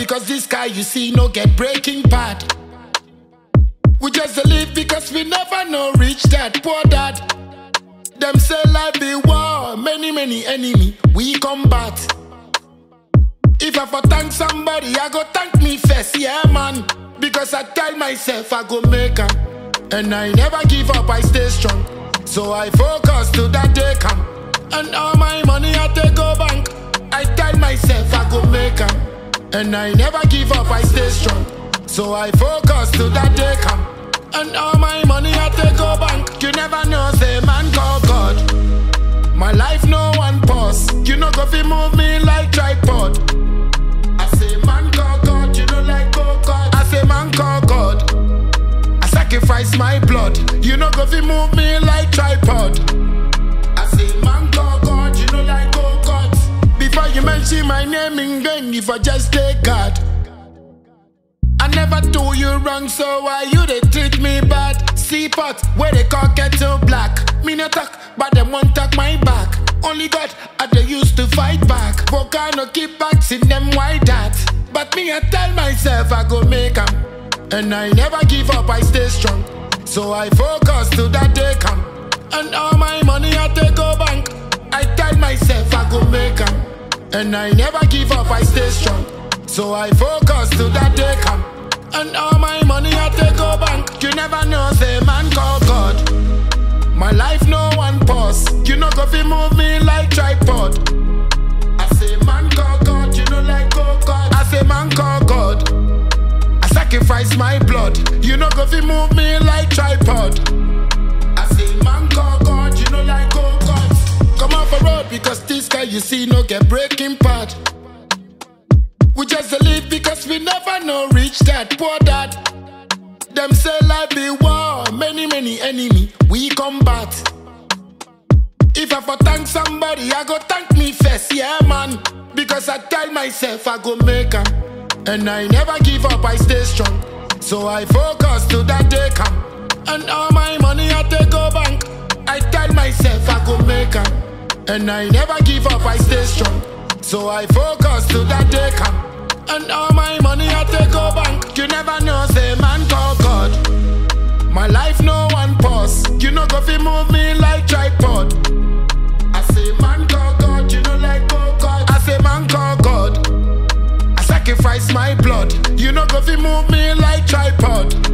because this guy you see no get breaking bad. We just a live because we never know reach that poor dad. Them say life be war, many enemy we combat. If I for thank somebody, I go thank me first, yeah man. Because I tell myself I go make am, and I never give up, I stay strong. So I focus till that day come, and all my money I take go bank. I tell myself I go make am, and I never give up, I stay strong. So I focus till that day come, and all my money I take go bank. You never know, say man call God. My life no one pause. You know go fi move me like tripod. I say man call God, you know like go God. I say man call God. I sacrifice my blood. You know go fi move me like tripod. I say man call God, you know like go God. Before you mention my name in vain, if I just take God. I never do you wrong, so why you they treat me bad? See pot where they call kettle black. Me no talk, but them won't talk my back. Only God I they used to fight back. Volcano keep back, see them why that. But me I tell myself I go make am, and I never give up, I stay strong. So I focus till that day come, and all my money I take go bank. I tell myself I go make am, and I never give up, I stay strong. So I focus till that day come, and all my money I take go bank. You never know, say man call God. My life no one pause. You know go fi move me like tripod. I say man call God, you know like go God. I say man call God. I sacrifice my blood. You know go fi move me like tripod. I say man call God, you know like go God. Come off a road because this guy you see no get breaking part. We just a live because we never know reach that poor dad. Them say life be war, many enemy we combat. If I for thank somebody, I go thank me first, yeah man. Because I tell myself I go make am, and I never give up, I stay strong. So I focus till that day come, and all my money I take go bank. I tell myself I go make am, and I never give up, I stay strong. So I focus till that day come, and all my money I take go bank. You never know, say man call God. My life no one pause. You know go fi move me like tripod. I say man call God, you know like go God. I say man call God. I sacrifice my blood. You know go fi move me like tripod.